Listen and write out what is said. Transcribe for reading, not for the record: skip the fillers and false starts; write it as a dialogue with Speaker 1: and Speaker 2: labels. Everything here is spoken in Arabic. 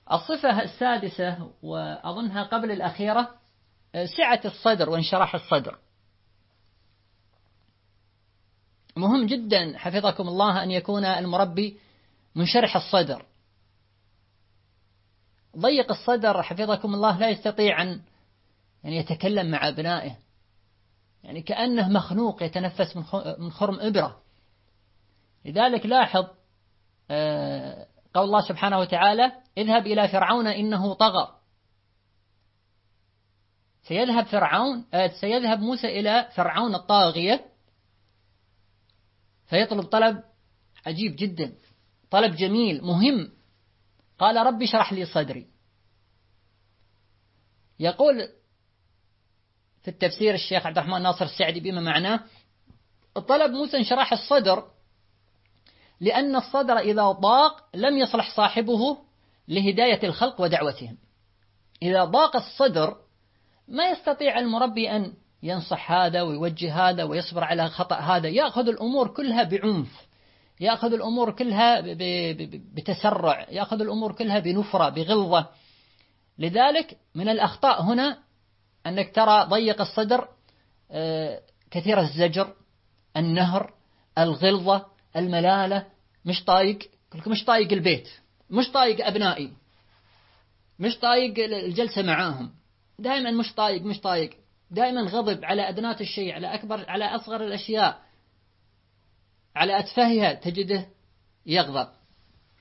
Speaker 1: الصفة السادسة وأظنها قبل الأخيرة سعة الصدر وانشراح الصدر. مهم جدا حفظكم الله أن يكون المربي منشرح الصدر. ضيق الصدر حفظكم الله لا يستطيع أن يتكلم مع أبنائه، يعني كأنه مخنوق يتنفس من خرم إبرة. لذلك لاحظ قول الله سبحانه وتعالى: اذهب إلى فرعون إنه طغى. سيذهب موسى إلى فرعون الطاغية فيطلب طلب عجيب جدا، طلب جميل مهم. قال: رب اشرح لي صدري. يقول في التفسير الشيخ عبد الرحمن ناصر السعدي بما معناه: طلب موسى انشراح الصدر لأن الصدر إذا ضاق لم يصلح صاحبه لهداية الخلق ودعوتهم. إذا ضاق الصدر ما يستطيع المربي أن ينصح هذا ويوجه هذا ويصبر على خطأ هذا، يأخذ الأمور كلها بعنف، يأخذ الأمور كلها بتسرع، يأخذ الأمور كلها بنفرة بغلظة. لذلك من الأخطاء هنا أنك ترى ضيق الصدر كثير الزجر، النهر، الغلظة، الملالة، مش طايق البيت، مش طايق أبنائي، مش طايق الجلسة معاهم، دائما مش طايق، دائما غضب على أدنات الشيء، على أصغر الأشياء، على أتفاهها تجده يغضب.